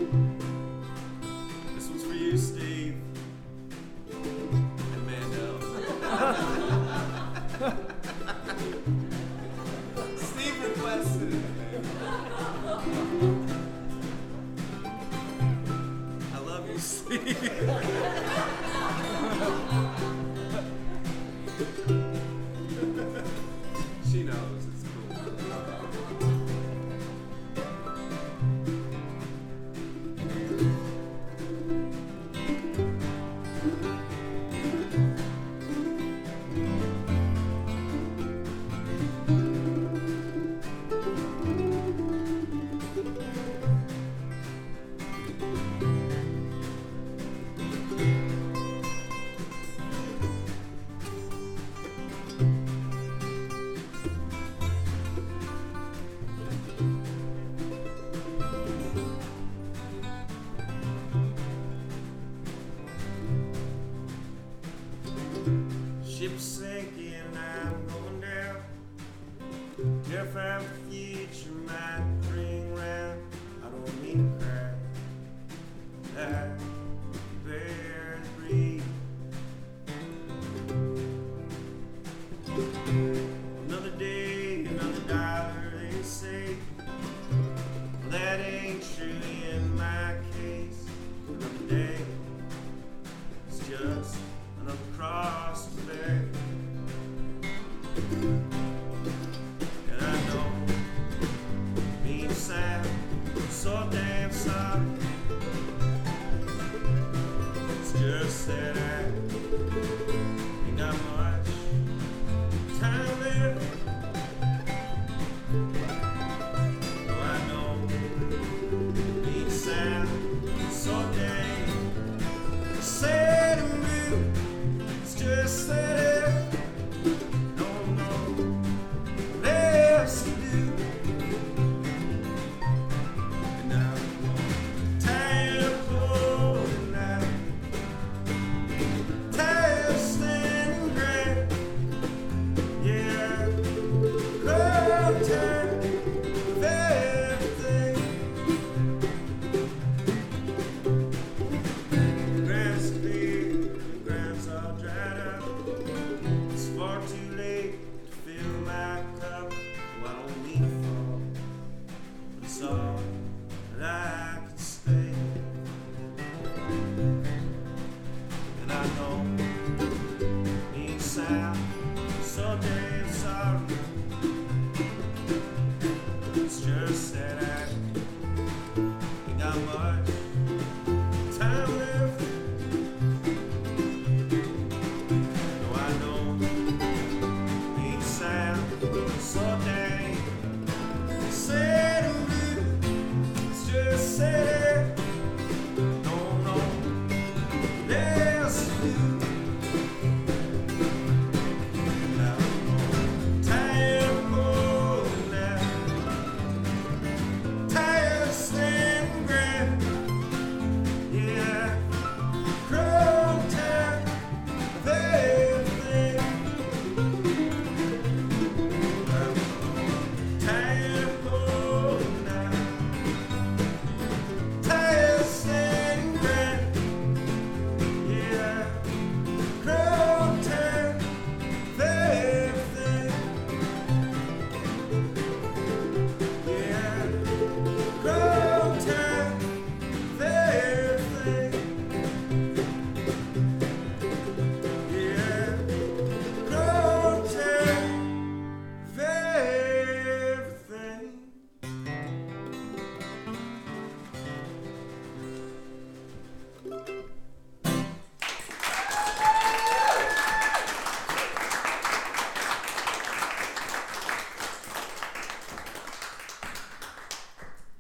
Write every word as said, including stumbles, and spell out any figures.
This one's for you, Steve. And Mandel. Steve requested it. I love you, Steve. She knows it's cool. Ship's sinking, I'm going down. Terrified the future might ring round. I don't mean to cry. I barely breathe. Another day, another dollar, they say. Well, that ain't true in my case. Another day, it's just another cross to bear. And I know being sad, so damn sorry. It's just that I ain't got much time left. Oh, I know being sad, so damn sad and blue. It's just that I don't know what else to do. And I'm tired of holding out, tired of standing ground. Yeah, I'm tired of everything. The grass is clear, the ground's all dried up. It's far too late to fill my cup. Oh, I don't mean to fall, but it's all that I can stay. And I know being sad, so damn sorry. It's just that I ain't got much